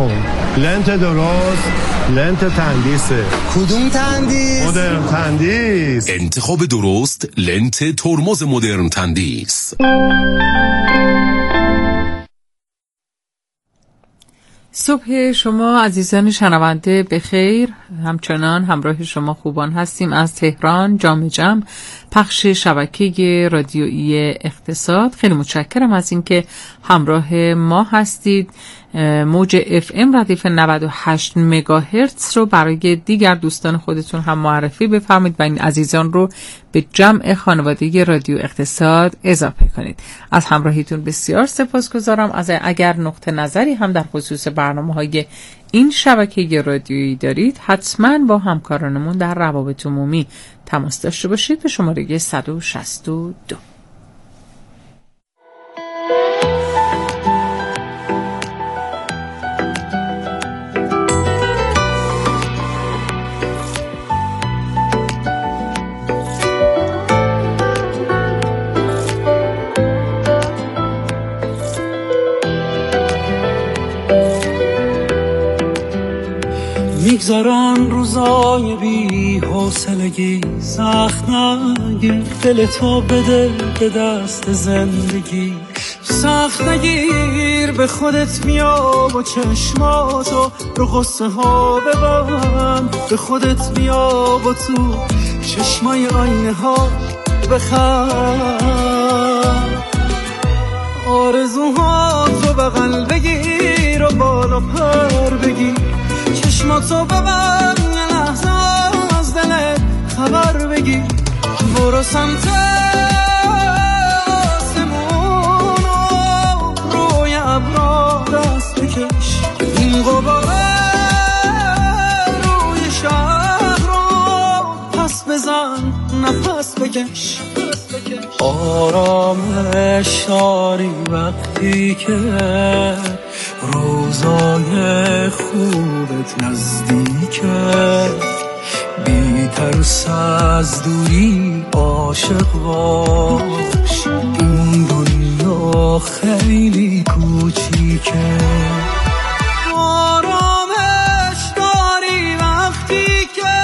لنت درست، لنت تندیسه. کدوم تندیس؟ مدرن تندیس. انتخاب درست لنت ترمز مدرن تندیس. صبح شما عزیزان شنونده بخیر. همچنان همراه شما خوبان هستیم از تهران جام جم پخش شبکه رادیویی اقتصاد. خیلی متشکرم از اینکه همراه ما هستید. موج FM ردیف 98 مگاهرتز رو برای دیگر دوستان خودتون هم معرفی بفرمایید و این عزیزان رو به جمع خانواده رادیو اقتصاد اضافه کنید. از همراهیتون بسیار سپاسگزارم. از اگر نقطه نظری هم در خصوص برنامه‌های این شبکه رادیویی دارید حتما با همکارانمون در روابط عمومی تماس داشته باشید به شماره 162. میگذارن روزای بی حوصلگی، سخت نگیر دل تو بده به دست زندگی، سخت نگیر به خودت بیا و چشماتو رو قصه ها ببند، به خودت بیا و تو چشمای آینه ها بخند، آرزوها تو بغل بگیر و بالا پر بگیر، چشماتو ببند یه لحظه از دلت خبر بگیر، برو سمت آسمون و روی ابرا دست بکش، این غباره روی شهر رو پس بزن نفس بکش، آرامش داری وقتی که روزای خوبت نزدیکه، بی ترس از دوری عاشق باش، این دنیا خیلی کوچیکه، آرامش داری وقتی که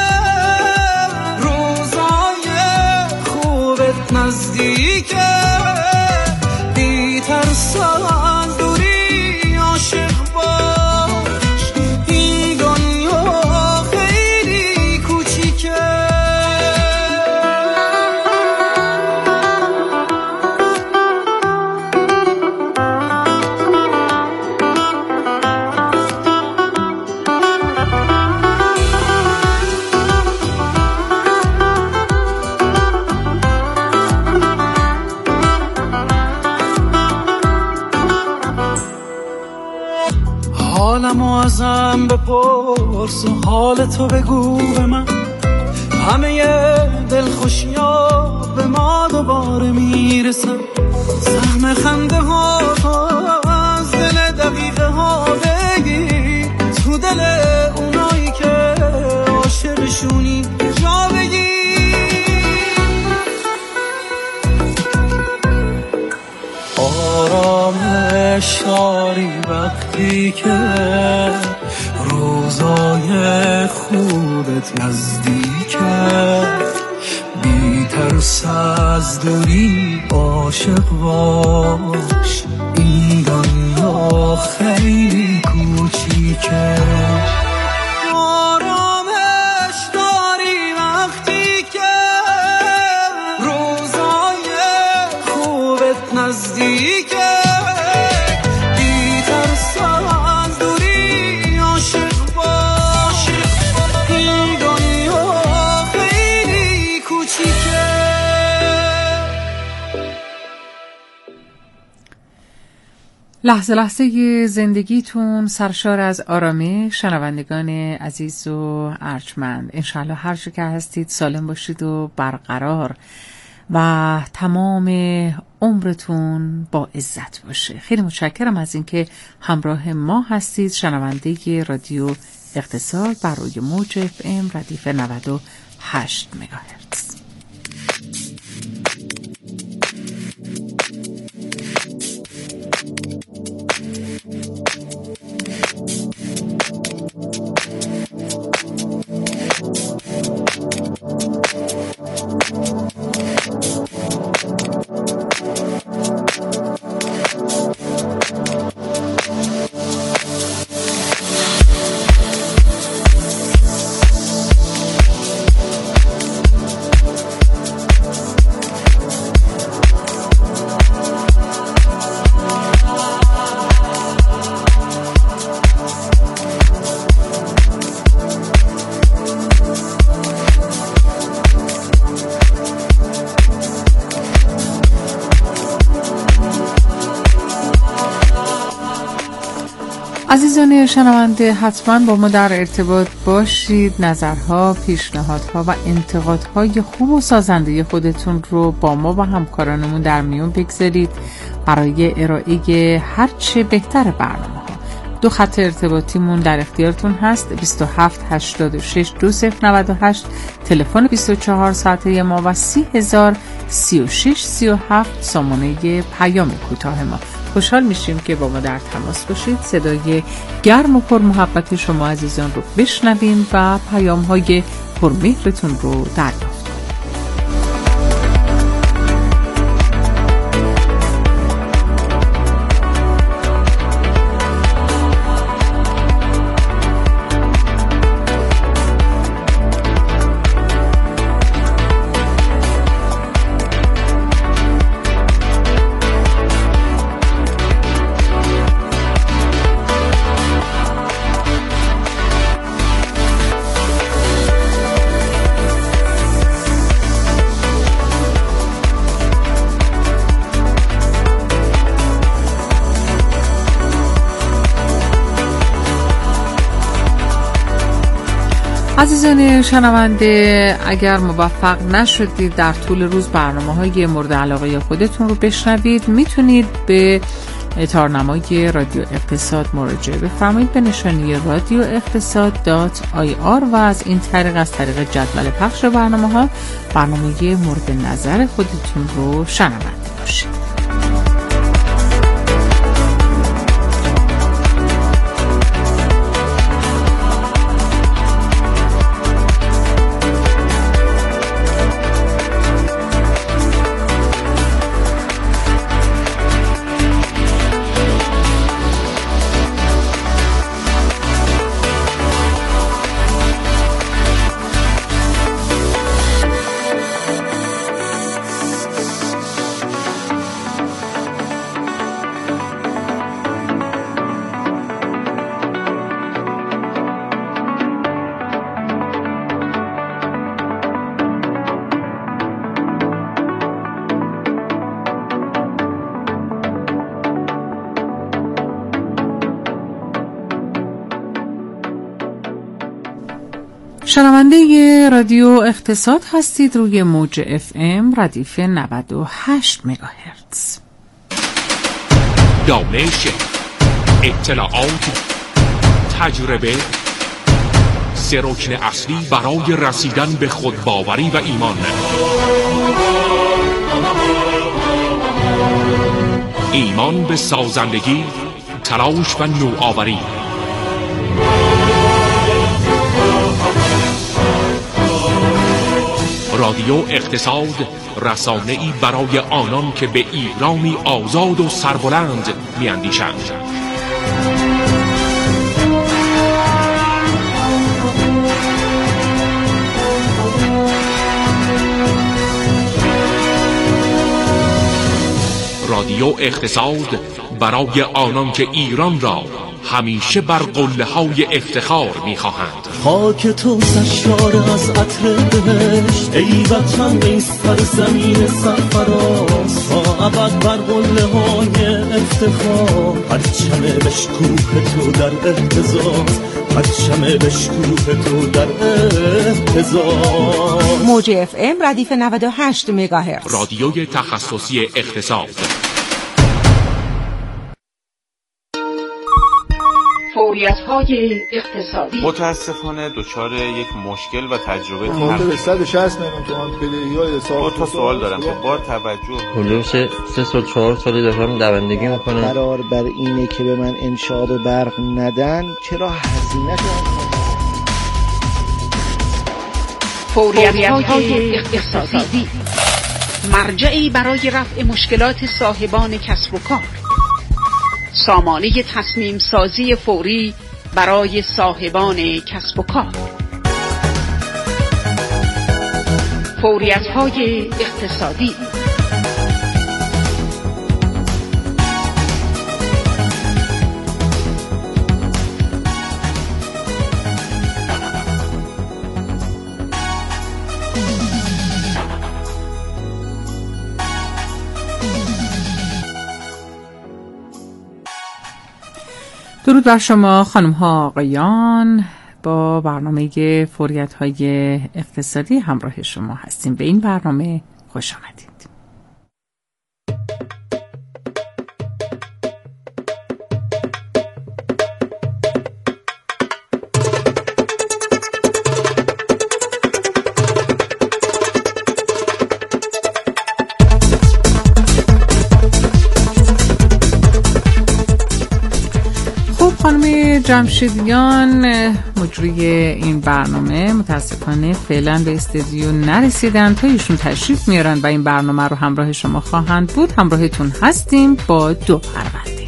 روزای خوبت نزدیکه، بی ترس از دوری عاشق باش، این دنیا خیلی کوچیکه. حالمو ازم بپرس و حالتو بگو به من، همه دلخوشی‌ها به ما دوباره میرسن، سهم خنده ها از دل دقیقه ها بگیر، تو دل اونایی که عاشقشونی جا بگیر، آرامش داری وقتی که روزای خوبت نزدیکه، بی ترس از دوری عاشق باش، این دنیا خیلی کوچیکه، آرامش داری وقتی که روزای خوبت نزدیکه، لحظه لحظه زندگیتون سرشار از آرامش. شنوندگان عزیز و ارجمند، انشالله هر جا که هستید سالم باشید و برقرار و تمام عمرتون با عزت باشه. خیلی متشکرم از اینکه همراه ما هستید. شنونده رادیو اقتصاد بر روی موج FM ردیف 98 مگاهرتز. عزیزان شنونده، حتما با ما در ارتباط باشید. نظرها، پیشنهادها و انتقادهای خوب و سازنده خودتون رو با ما و همکارانمون در میون بگذارید برای ارائه هرچه بهتر برنامه. دو خط ارتباطیمون در اختیارتون هست: 27 86 2098 تلفن 24 ساعته ما و 30036 37 سامانه پیام کوتاه ما. خوشحال میشیم که با ما در تماس باشید، صدای گرم و پر محبت شما عزیزان رو بشنویم و پیام‌های پرمهرتون رو دریافت کنیم. عزیزان شنونده، اگر موفق نشدید در طول روز برنامه‌های مورد علاقه خودتون رو بشنوید، میتونید به تارنمای رادیو اقتصاد مراجعه بفرمایید به نشانی radioeqtasad.ir و از این طریق، از طریق جدول پخش برنامه مورد نظر خودتون رو شنونده باشید. شنونده رادیو اقتصاد هستید روی موج FM ردیف 98 مگاهرتز. دانش، اطلاعات، تجربه، سه رکن اصلی برای رسیدن به خودباوری و ایمان. ایمان به سازندگی، تلاش و نوآوری. رادیو اقتصاد، رسانه‌ای برای آنان که به ایرانی آزاد و سربلند می‌اندیشند. رادیو اقتصاد برای آنان که ایران را همیشه بر قله‌های افتخار می‌خواهند. خاک تو سشار از عطر بهشت، ای وطن ای سرزمین سرفراز، تا ابد بر قله‌های افتخار، پرچم بشکوه تو در اهتزاز، پرچم بشکوه تو در اهتزاز. موج اف ام ردیف 98 مگاهرتز، رادیوی تخصصی اقتصاد. فوریت‌های اقتصادی. متاسفانه دچار یک مشکل و تجربه حدود 160 میلیون تومان بدهی‌های حساب. دو تا سوال دارم که با توجه حدود 3 سال 4 سالی دارم دوندگی میکنم. قرار بر اینه که به من انشاء برق ندن، چرا هزینه کنم؟ فوریت‌های اقتصادی، مرجعی برای رفع مشکلات صاحبان کسب و کار. سامانه تصمیم سازی فوری برای صاحبان کسب و کار. فوریت‌های اقتصادی. درود بر شما خانم ها آقایان، با برنامه فوریت های اقتصادی همراه شما هستیم. به این برنامه خوش آمدید. خانم جمشیدیان مجری این برنامه متاسفانه فعلا به استودیو نرسیدن، تا ایشون تشریف میارن و این برنامه رو همراه شما خواهند بود. همراهتون هستیم با 2 پرونده.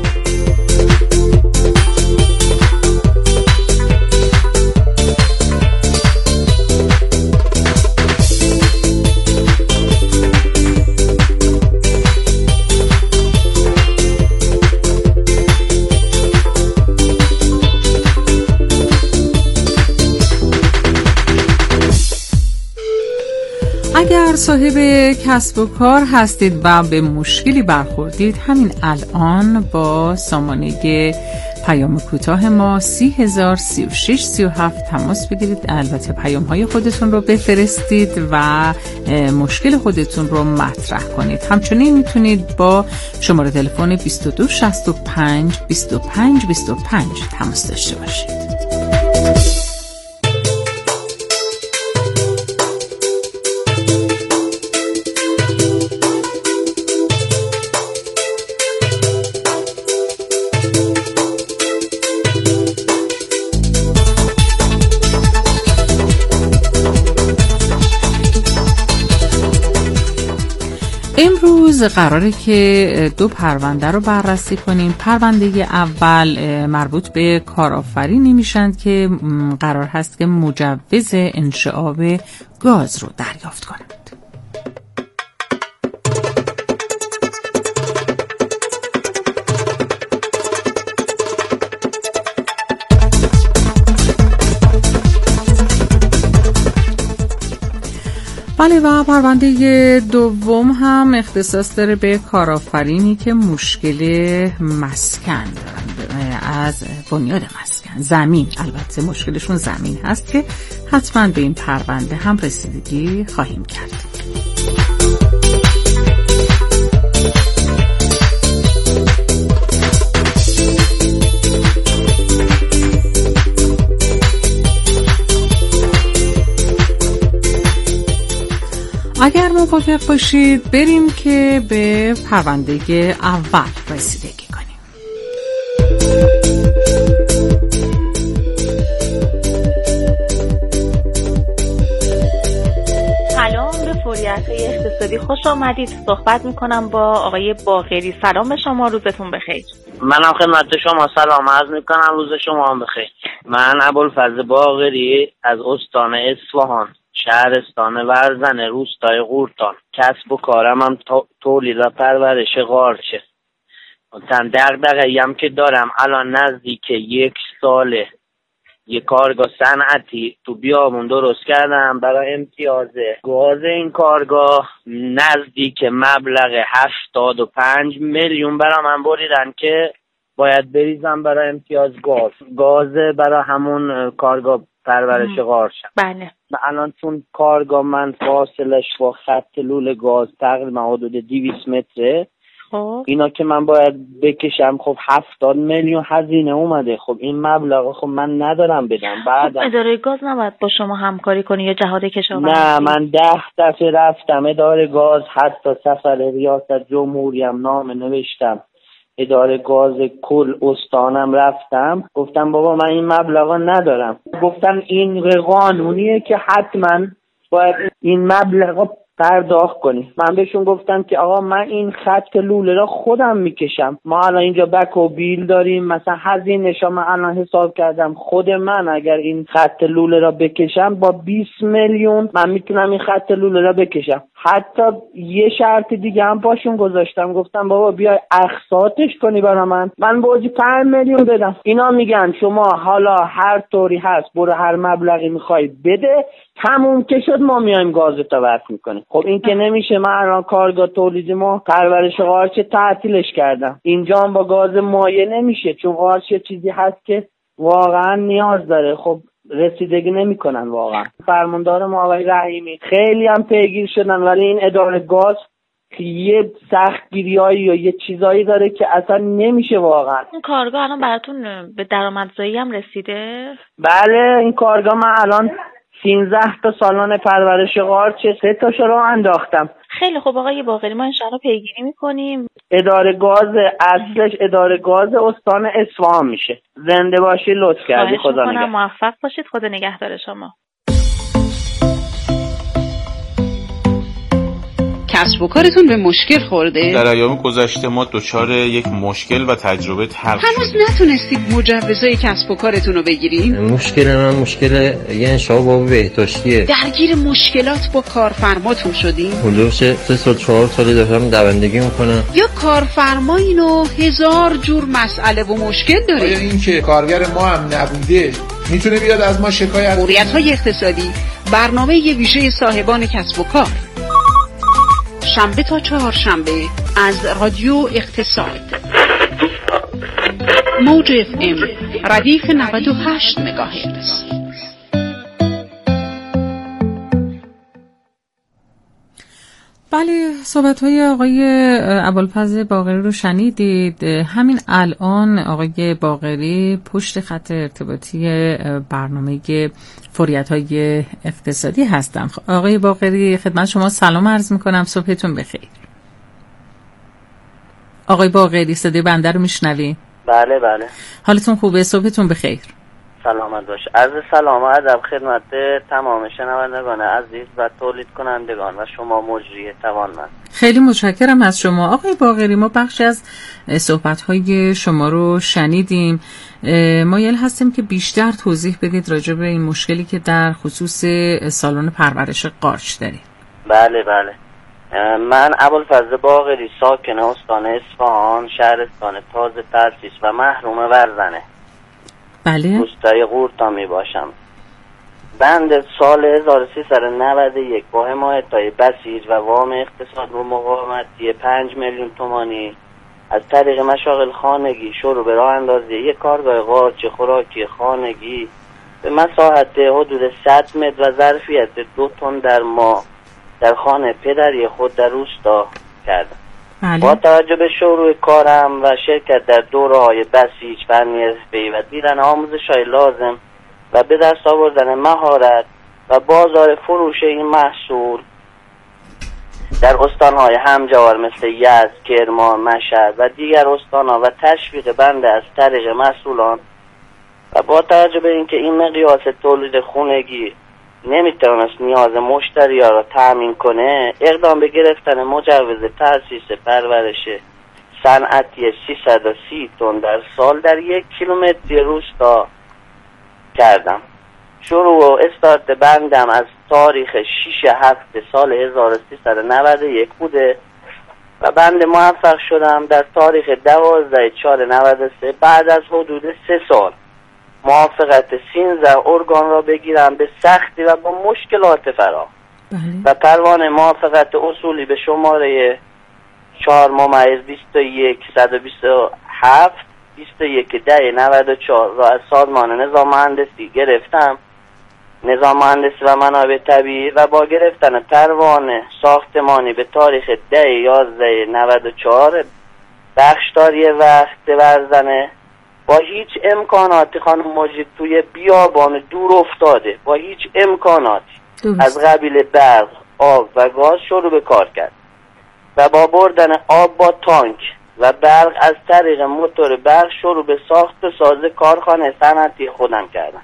اگر صاحب کسب و کار هستید و به مشکلی برخوردید، همین الان با سامانه پیام کوتاه ما 30,036,37 تماس بگیرید. البته پیام های خودتون رو بفرستید و مشکل خودتون رو مطرح کنید. همچنین میتونید با شماره تلفن 2265 25 25 تماس داشته باشید. امروز قراره که 2 پرونده رو بررسی کنیم. پرونده اول مربوط به کارآفرینی میشن که قرار هست که مجوز انشعاب گاز رو دریافت کنند. بله، و پرونده دوم هم اختصاص داره به کارآفرینی که مشکل مسکن دارن، از بنیاد مسکن، زمین، البته مشکلشون زمین هست که حتما به این پرونده هم رسیدگی خواهیم کرد. اگر موافق باشید بریم که به پرونده اول رسیدگی کنیم. سلام، به فوریت اقتصادی خوش آمدید. صحبت میکنم با آقای باقری. سلام شما، روزتون بخیر. منم خدمت شما سلام عرض میکنم، روز شما هم بخیر. من ابوالفضل باقری از استان اصفهان، شهرستان ورزن، روستای قورتان. کسب و کارم هم تولید و پرورش قارچه. دغدغه‌ای هم که دارم الان نزدیک 1 ساله یه کارگاه صنعتی تو بیابون درست کردم برای امتیاز گاز. این کارگاه نزدیک مبلغ 75 میلیون برای من بریدن که باید بریزم برای امتیاز گاز برای همون کارگاه پرورش قارچه. بله. الان چون کارگاه من فاصلش با خط لوله گاز تقریبا حدود 200 متره، اینا که من باید بکشم، خب 70 میلیون هزینه اومده. خب این مبلغ خب من ندارم بدم. بعد اداره گاز نباید با شما همکاری کنی یا جهاد کشاورزی؟ نه، من 10 دفعه رفتم اداره گاز، حتی سفر ریاست جمهوری هم نامه نوشتم، اداره گاز کل استانم رفتم، گفتم بابا من این مبلغا ندارم. گفتن این قانونیه که حتما باید این مبلغا پرداخت کنی. من بهشون گفتم که آقا من این خط لوله را خودم میکشم، ما الان اینجا بک و بیل داریم، مثلا هزینه‌شو من الان حساب کردم، خود من اگر این خط لوله را بکشم با 20 میلیون من میتونم این خط لوله را بکشم. حتی یه شرط دیگه هم پاشون گذاشتم، گفتم بابا بیای اقساطش کنی برا من بازی 5 میلیون بدم. اینا میگن شما حالا هر طوری هست برو هر مبلغی میخوای بده، تموم که شد ما میایم گازتا وصل میکنیم. خب این که نمیشه. من الان کارگاه تولیدی ما پرورش قارچ تعطیلش کردم، اینجا هم با گاز مایع نمیشه، چون قارچ چیزی هست که واقعا نیاز داره. خب رسیدگی نمیکنن واقعا. فرماندار ما آقای رحیمی خیلی هم پیگیر شدن، ولی این اداره گاز یه سختگیریایی یا یه چیزایی داره که اصلا نمیشه واقعا. این کارگاه الان براتون به درآمدزایی هم رسیده؟ بله، این کارگاه من الان 13 تا سالن پرورش قارچ 3 تاشو رو انداختم. خیلی خوب آقای باقری، ما انشاءالله پیگیری میکنیم. اداره گاز اصلش اداره گاز استان اصفهان میشه. زنده باشی، لطف کردی. خدا نگهدار. موفق باشید. خدا نگهدار شما. کسب و کارتون به مشکل خورده؟ در ایام گذشته ما دچار یک مشکل و تجربه تلخ هنوز نتونستید مجوزهای کسب و کارتون رو بگیرید؟ مشکل من مشکل یه انشاء باب بهداشتیه. درگیر مشکلات با کارفرماتون شدین؟ حدود 3 سال 4 سالی داشتم دوندگی میکنم. یا کارفرمایین و هزار جور مسئله و مشکل داره؟ آیا این که کارگر ما هم نبوده میتونه بیاد از ما شکایت؟ موریدهای اقتصادی، برنامه ویژه صاحبان کسب و کار، شنبه تا چهارشنبه از رادیو اقتصاد، موج FM ردیف 98 مگاهرتز. بله، صحبت‌های آقای ابوالفضل باقری رو شنیدید. همین الان آقای باقری پشت خط ارتباطی برنامه فوریت‌های اقتصادی هستم. آقای باقری، خدمت شما سلام عرض می‌کنم، صبحتون بخیر. آقای باقری، صدای بنده رو میشنوی؟ بله بله. حالتون خوبه؟ صبحتون بخیر. سلامت باش. عرض سلام و ادب خدمت تمام شنوندگان عزیز و تولید کنندگان و شما مجری توانمند. خیلی متشکرم از شما. آقای باقری، ما بخشی از صحبت‌های شما رو شنیدیم. مایل هستیم که بیشتر توضیح بدید راجع به این مشکلی که در خصوص سالن پرورش قارچ دارید. بله بله. من ابوالفضل باقری، ساکن استان اصفهان، شهرستان تازه تأسیس و محروم ورزنه، بله، روستای قورتان می باشم. بند سال 1391 با حمایت‌های بسیج و وام اقتصاد و مقاومتی 5 میلیون تومانی از طریق مشاغل خانگی شروع به راه اندازی یک کارگاه قارچ خوراکی خانگی به مساحت حدود 100 متر و ظرفیت 2 تن در ماه در خانه پدری خود در روستا کردم. با توجه به شروع کارم و شرکت در دوره‌های بسیج، فنی حرفه‌ای و دیدن آموزش‌های لازم و به دست آوردن مهارت و بازار فروش این محصول در استان‌های همجوار مثل یزد، کرمان، مشهد و دیگر استان‌ها و تشویق بنده از طریق مسئولان و با توجه به اینکه این مقیاس تولید خانگی نمیتونست نیاز مشتری‌ها را تامین کنه، اقدام به گرفتن مجوز تأسیس پرورش صنعتی 330 تن در سال در 1 کیلومتر روستا کردم. شروع و استارت بندم از تاریخ 6/7 سال 1391 بوده و بنده موفق شدم در تاریخ 12/4/93 بعد از حدود 3 سال موافقت 13 ارگان را بگیرم به سختی و با مشکلات فراوان و پروانه موافقت اصولی به شماره 4/21/127 21/10/94 را از سازمان نظام مهندسی گرفتم، نظام مهندسی و منابع طبیعی، و با گرفتن پروانه ساختمانی به تاریخ 10/11/94 بخشداری وقت ورزنه با هیچ امکاناتی، خانم مجید، توی بیابان دور افتاده، با هیچ امکاناتی از قبیل برق، آب و گاز شروع به کار کرد و با بردن آب با تانک و برق از طریق موتور برق شروع به ساخت و ساز کارخانه صنعتی خودم کردم.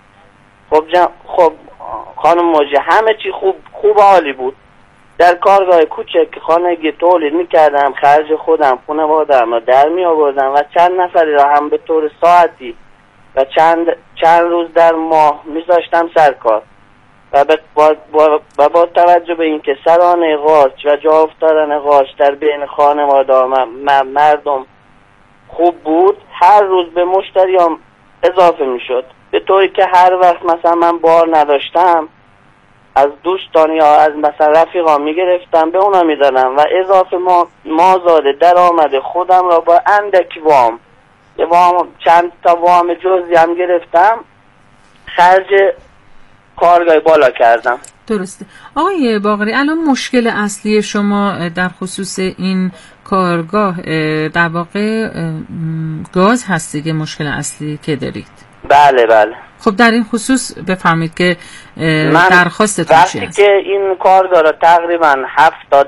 خب خانم مجید، همه چی خوب عالی بود. در کارگاه کوچک خانگی تولید میکردم، خرج خودم، خانواده‌ام را در می آوردم و چند نفری را هم به طور ساعتی و چند روز در ماه میذاشتم سر کار و با توجه به اینکه سرانه قارچ و جا افتادن قارچ در بین خانواده مردم خوب بود، هر روز به مشتریام اضافه میشد، به طوری که هر وقت مثلا من بار نداشتم از دوستان یا از مثلا رفیقام میگرفتم به اونا میدادم و اضافه مازاد درآمد خودم را با اندکی وام چند تا وام جزئی هم گرفتم خرج کارگاه بالا کردم. درسته. آقای باقری، الان مشکل اصلی شما در خصوص این کارگاه در واقع گاز هست دیگه، مشکل اصلی که دارید؟ بله بله. خب در این خصوص بفرمایید که درخواستتون چیه؟ وقتی که این کارگاه را تقریبا 70%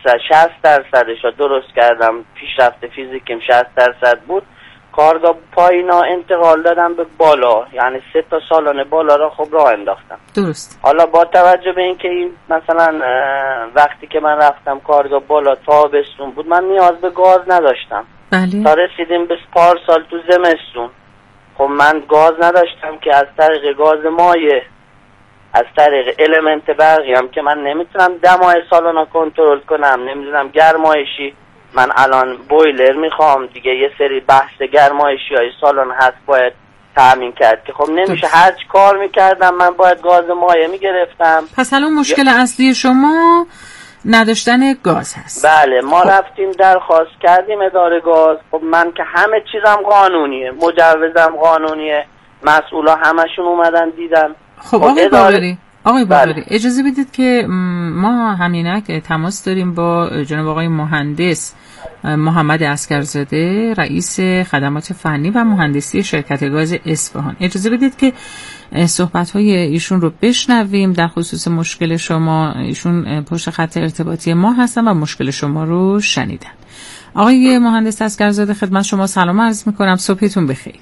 60% را درست کردم، پیشرفت فیزیکیم 60% بود، کارگاه پایینا انتقال دادم به بالا، یعنی 3 تا سالن بالا را خب راه انداختم. درست. حالا با توجه به اینکه این مثلا وقتی که من رفتم کارگاه بالا تابستون بود، من نیاز به گاز نداشتم. بله. تا رسیدیم به پارسال تو زمستون، خب من گاز نداشتم که از طریق گاز مایع، از طریق المنت برقی هم که من نمیتونم دمای سالن کنترل کنم، نمیدونم گرمایشی، من الان بویلر میخوام دیگه، یه سری بحث گرمایشی های سالن هست باید تامین کرد که خب نمیشه، هر چی کار میکردم من باید گاز مایع میگرفتم. پس الان مشکل اصلی شما نداشتن گاز هست؟ بله، ما رفتیم درخواست کردیم اداره گاز. خب من که همه چیزم قانونیه، مجوزم قانونیه، مسئولا همشون اومدن دیدن. خب آقای باقری، بله. اجازه بدید که ما همینک تماس داریم با جناب آقای مهندس محمد عسکرزاده، رئیس خدمات فنی و مهندسی شرکت گاز اصفهان. اجازه بدید که صحبت‌های ایشون رو بشنویم در خصوص مشکل شما. ایشون پشت خط ارتباطی ما هستن و مشکل شما رو شنیدن. آقای مهندس عسکرزاده، خدمت شما سلام عرض می‌کنم، صبحتون بخیر.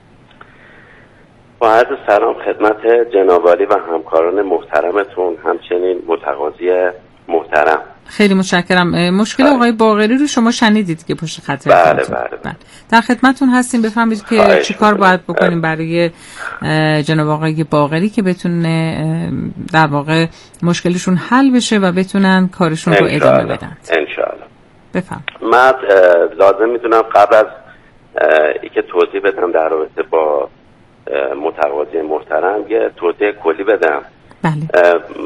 با عرض سلام خدمت جناب عالی و همکاران محترمتون، همچنین متقاضی محترم. خیلی متشکرم. مشکل آقای باقری رو شما شنیدید که پشت خط بله. در خدمتتون هستیم. بفهمید که چی کار باید بکنیم برای جناب آقای باقری که بتونه در واقع مشکلشون حل بشه و بتونن کارشون رو ادامه بدن. انشاءالله. بفهم. من لازم میدونم قبل از اینکه توضیح بدم در رابطه با متقاضی محترم یه توضیح کلی بدم. بله.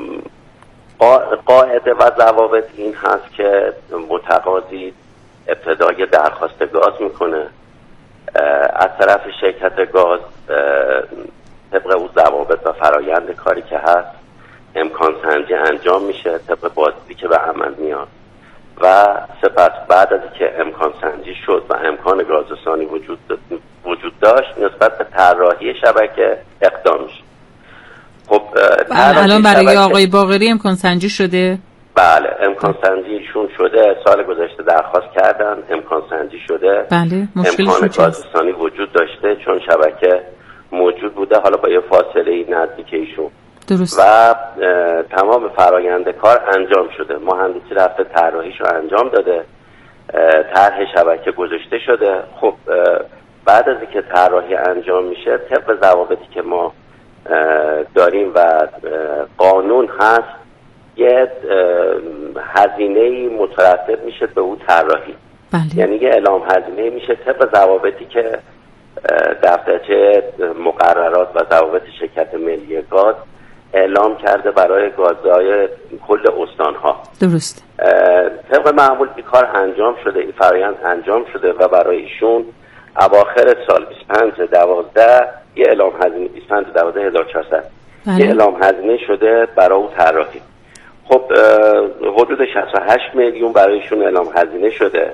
قاعده و ضوابط این هست که متقاضی ابتدای درخواست گاز میکنه، از طرف شرکت گاز طبق اون ضوابط و فرایند کاری که هست امکان سنجی انجام میشه طبق بازدیدی که به عمل میاد و سپس بعد از اینکه امکان سنجی شد و امکان گازرسانی وجود داشت نسبت به طراحی شبکه اقدام میشه. خب الان برای آقای باقری امکان سنجی شده؟ بله، امکان سنجیشون شده، سال گذشته درخواست کردن، امکان سنجی شده. بله، امکان گازرسانی وجود داشته چون شبکه موجود بوده، حالا با یه فاصله نزدیک ایشون. درست. و تمام فرآیند کار انجام شده، مهندسی رفته طراحیش رو انجام داده، طرح شبکه گذاشته شده. خب بعد از اینکه طراحی انجام میشه طبق ضوابطی که ما داریم و قانون هست یه هزینه‌ای مترتب میشه به اون طراحی. بله. یعنی یه اعلام هزینه میشه طبق ضوابطی که دفترچه مقررات و ضوابط شرکت ملی گاز اعلام کرده برای گازهای کل استانها. درست. طبق معمول این کار انجام شده، این فرآیند انجام شده و برای ایشون اواخر سال 25/12 یه اعلام هزینه 25/12/1400 یه اعلام هزینه شده برای اون طراحی. خب حدود 68 میلیون برایشون اعلام هزینه شده.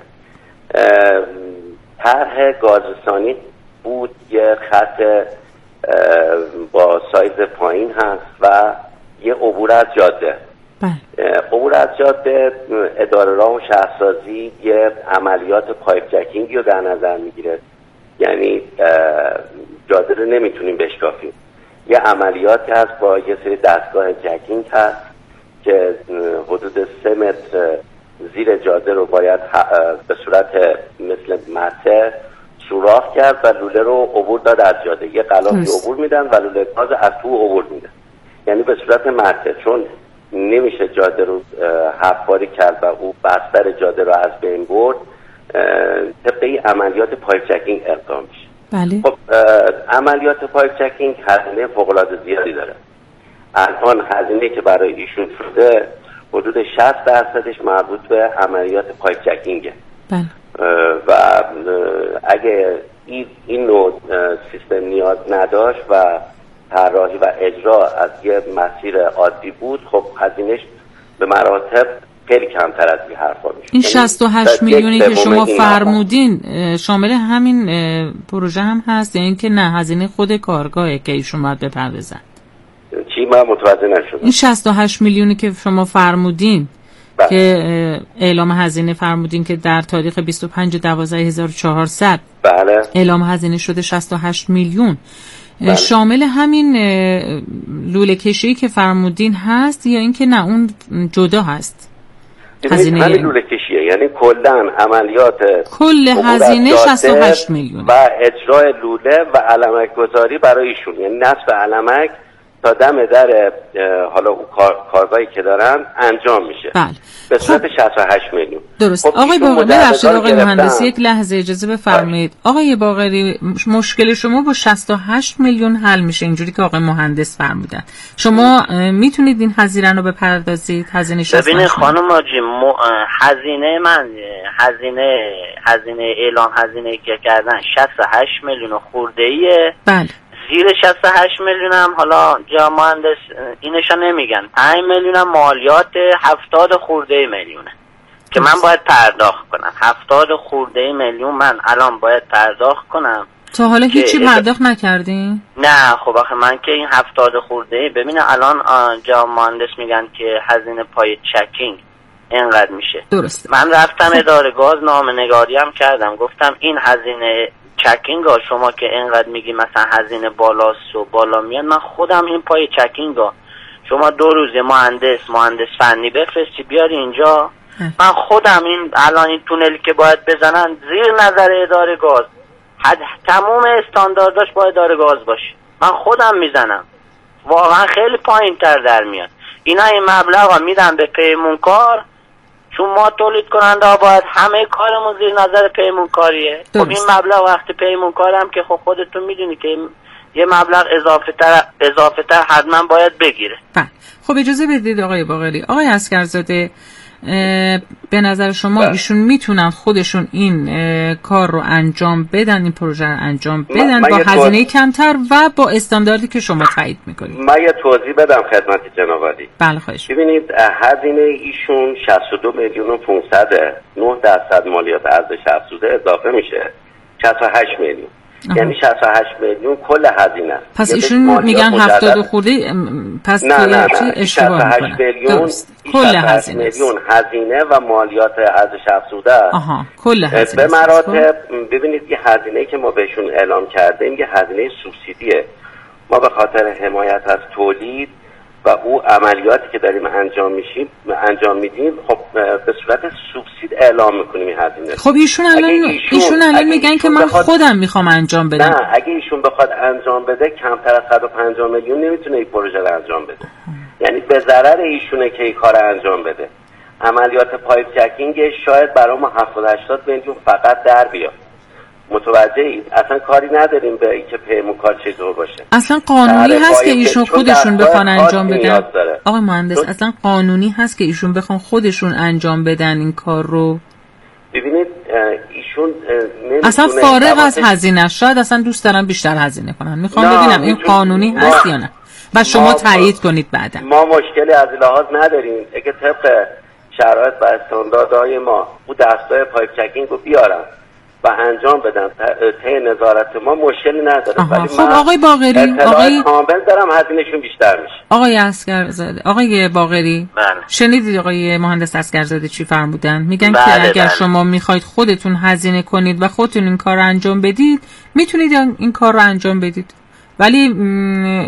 طرح گازرسانی بود، یه خط با سایز پایین هست و یه عبور از جاده. عبور از جاده اداره راه و شهرسازی یه عملیات پایپ جکینگی رو در نظر میگیره، یعنی جاده رو نمیتونیم بشکافیم. یه عملیاتی هست با یه سری دستگاه جکینگ هست که حدود 3 متر زیر جاده رو باید به صورت مثل مته سوراخ کرد و لوله رو عبور داد از جاده. یه غلافی عبور میدن و لوله گاز از تو عبور میدن. یعنی به صورت مته، چون نمیشه جاده رو حفاری کرد و او بستر جاده رو از بین برد، طبقه عملیات پایپ چکینگ اقدام میشه. بله. خب عملیات پایپ چکینگ هزینه فوق‌العاده زیادی داره. الان هزینه که برای ایشون شده حدود 60% مربوط به عملیات پایپ چکینگه. بله. و اگه این نوع سیستم نیاز نداشت و طراحی و اجرا از یه مسیر عادی بود، خب هزینه‌اش به مراتب خیلی کمتر از این حرفا میشه. این 68 میلیونی که شما فرمودین شامل همین پروژه هم هست یا اینکه نه هزینه خود کارگاهه که ایشون باید بپردازن؟ چی؟ من متوجه نشدم. این 68 میلیونی که شما فرمودین که اعلام هزینه فرمودین که در تاریخ 25/12/1400 بله اعلام هزینه شده 68 میلیون، بله. شامل همین لوله کشی که فرمودین هست یا اینکه نه اون جدا هست؟ هزینه همین لوله کشیه، یعنی کلا عملیات کل هزینه 68 میلیون و اجرای لوله و علمک گذاری برای ایشون، یعنی نصب علمک تا دم در حالا اون کارگاهی که دارن انجام میشه. بله. به صورت 68 میلیون. درست. خب آقای باقری ببخشید آقای مهندس یک لحظه اجازه بفرمایید. آقای باقری مشکل شما با 68 میلیون حل میشه اینجوری که آقای مهندس فرمودن. شما میتونید این هزینه رو بپردازید؟ هزینه 68 ببینید خانم آجی هزینه من هزینه اعلام هزینه که کردن 68 میلیون خورده ایه. بله. زیر 68 میلیون هم حالا جا مهندس اینشا نمیگن، 5 میلیون هم مالیات 70 خورده میلیونه که من باید پرداخت کنم. 70 خورده میلیون من الان باید پرداخت کنم. تا حالا هیچی پرداخت نکردین؟ نه خب آخه من که این 70 خورده ببینه الان جا مهندس میگن که هزینه پای چکینگ اینقدر میشه. درسته. من رفتم اداره گاز نامه‌نگاری هم کردم، گفتم این هزینه چکینگا شما که اینقدر میگی مثلا هزینه بالاست و بالا میاد، من خودم این پای چکینگا شما 2 روز مهندس فنی بفرستی بیاری اینجا، من خودم این الان این تونلی که باید بزنن زیر نظر اداره گاز تمام استاندارداش باید اداره گاز باشه، من خودم میزنم، واقعا خیلی پایین تر در میاد. اینا این مبلغ میدن به پیمونکار، چون ما تولید کننده ها باید همه کارمون زیر نظر پیمونکاریه. خب این مبلغ وقتی پیمونکارم که خب خودتون میدونی که یه مبلغ اضافه تر حتما باید بگیره. بله. خب اجازه بدید آقای باقری. آقای عسگرزاده به نظر شما ایشون میتونن خودشون این کار رو انجام بدن، این پروژه رو انجام بدن با هزینه کمتر و با استانداردی که شما تایید میکنید؟ من یه توضیح بدم خدمت جناب عالی. بله خواهش. ببینید هزینه ایشون 62 میلیون و 500 9% مالیات ارزش افزوده اضافه میشه 68 میلیون. یعنی 68 میلیون کل هزینه است. پس ایشون میگن 70 خورده، پس نه 68 میلیون کل هزینه میلیون هزینه و مالیات ارزش افزوده است. کل هزینه به مراتب. ببینید یه هزینه‌ای که ما بهشون اعلام کردیم یه هزینه سوبسیدیه. ما به خاطر حمایت از تولید و او عملیاتی که داریم انجام میدیم خب به صورت سوبسید اعلام میکنیم این هزینه. خب ایشون الان میگن که من خودم میخوام انجام بدم. نه اگه ایشون بخواد انجام بده کمتر از 150 میلیون نمیتونه این پروژه رو انجام بده. یعنی به ضرر ایشونه که این کار انجام بده. عملیات پایپ چکینگ شاید برای ما 70-80 میلیون فقط در بیاد. متوجه اید؟ اصلا کاری نداریم به اینکه پیمونکار چطور باشه. اصلا قانونی هست که ایشون خودشون بخوان انجام بدن؟ آقای مهندس اصلا قانونی هست که ایشون بخوان خودشون انجام بدن این کار رو؟ ببینید ایشون اصلا فارغ از هزینه، شاید اصلا دوست دارن بیشتر هزینه کنن. میخوام ببینم این قانونی هست یا نه و شما تایید کنید بعدا. ما مشکلی از لحاظ نداریم اگه طبق شرایط و استانداردهای ما او دستگاه پایپ چکینگ رو بیارن و انجام بدن طی نظارت ما مشکلی نداره. ولی خب آقای باقری کامل دارم هزینه‌شون بیشتر میشه. آقای عسگرزاده، آقای باقری شنیدید آقای مهندس عسگرزاده چی فرمودن؟ میگن که اگر شما میخواید خودتون هزینه کنید و خودتون این کار رو انجام بدید میتونید این کار رو انجام بدید، ولی